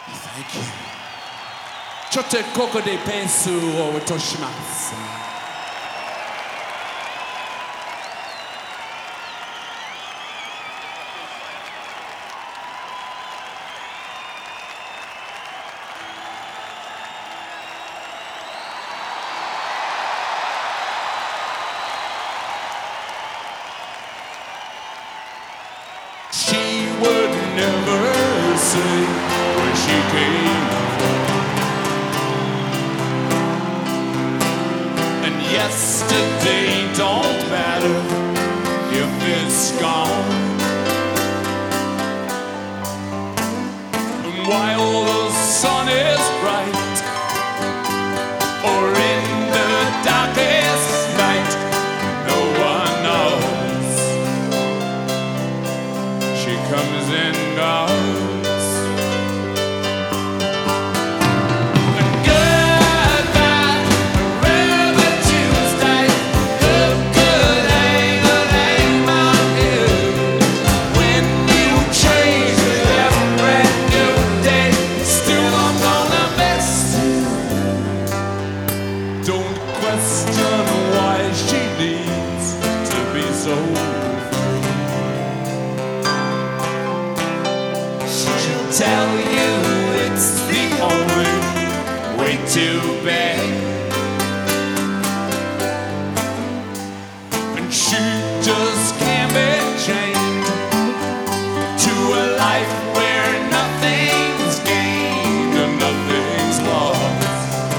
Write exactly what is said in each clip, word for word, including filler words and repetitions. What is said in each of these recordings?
Thank you. ちょっとここでペースを落とします。She would never say where she came from, and yesterday don't matter if it's gone. And while the sun is bright, or in the darkest night, no one knows. She comes and goes. And goodbye, River Tuesday. Who could hang a name on you when you change with every brand new day? Still, I'm gonna miss you. Don't question why she needs to be so. Tell you it's the only way to be, and she just can't be chained to a life where nothing's gained and nothing's lost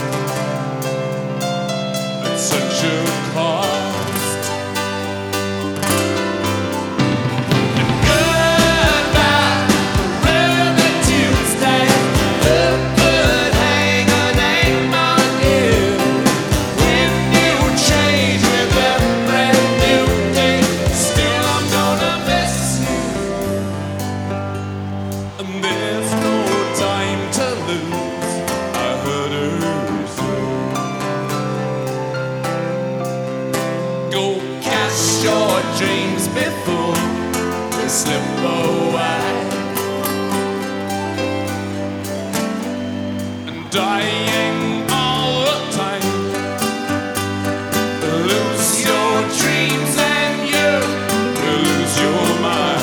at such a cost. And there's no time to lose, I heard her say. Go cast your dreams before they slip away. And dying all the time, lose your dreams and you lose your mind.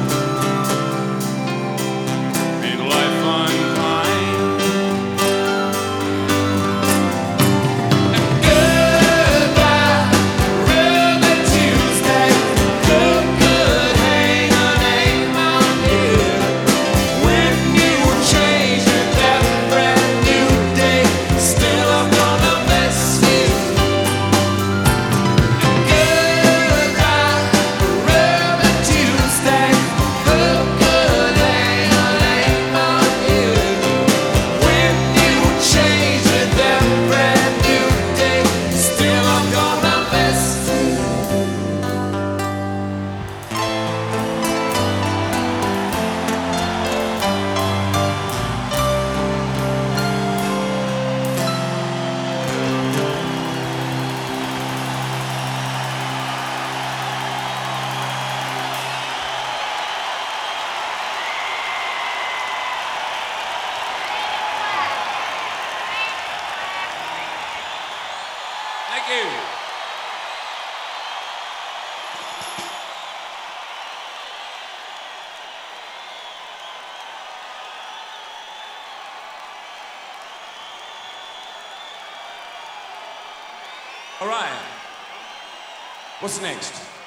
Thank you. All right. What's next?